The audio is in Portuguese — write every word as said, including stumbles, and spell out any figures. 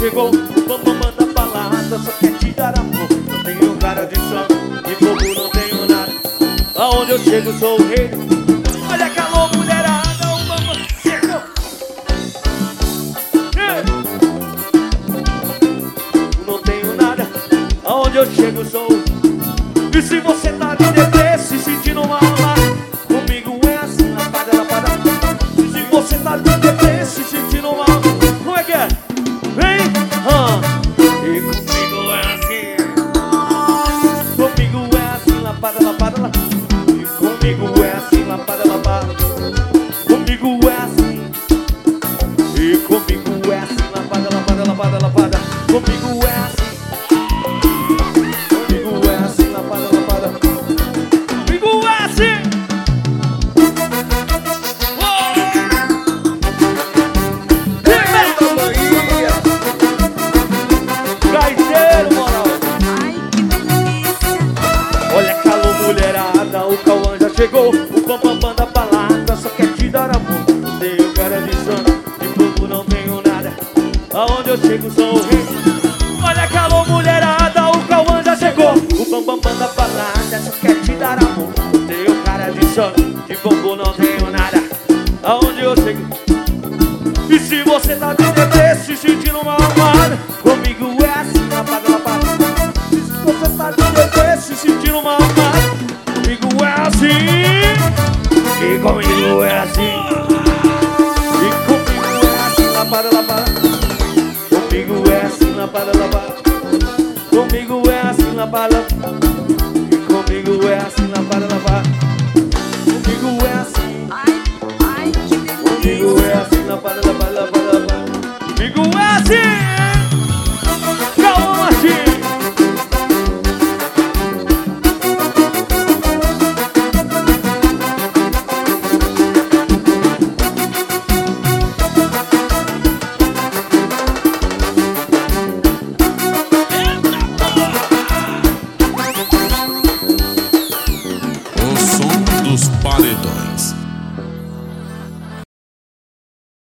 chegou, o bambambam da balada só quer te dar amor. Não tenho cara de santo, de bobo não tenho nada. Aonde eu chego sou o rei. Olha que alô mulherada, o bambam chegou. Não tenho nada, aonde eu chego sou. E se você tá de deprê, se sentindo mal amado, comigo é assim, lapada, lapada. E se você tá de deprê, se sentindo mal, como é que é? Vem! Ah. E comigo é assim. Comigo é assim, lapada, lapada, lapada. E comigo é assim, lapada, lapada. Comigo é assim. E comigo é assim, lapada, lapada, lapada, lapada. Comigo é assim. Comigo é assim, lapada, lapada. Comigo é assim. Gaiteiro, moral. Ai, que delícia. Olha que alô mulherada, o Cauã já chegou. O bambambam da balada só quer te dar amor. Tenho cara de santo, de bobo não tenho nada. Aonde eu chego sou o rei. Olha que alô mulherada, o Cauã já chegou. O bambambam da balada só quer te dar amor. Tenho cara de santo, de bobo não tenho nada. Aonde eu chego. E se você tá de deprê, se sentindo mal amado, comigo é assim, lapada, lapada. E se você tá de deprê, se sentindo mal amado, comigo é assim. E comigo é assim. E comigo é assim, lapada, lapada. Comigo é assim, lapada, lapada. Comigo é assim, lapada.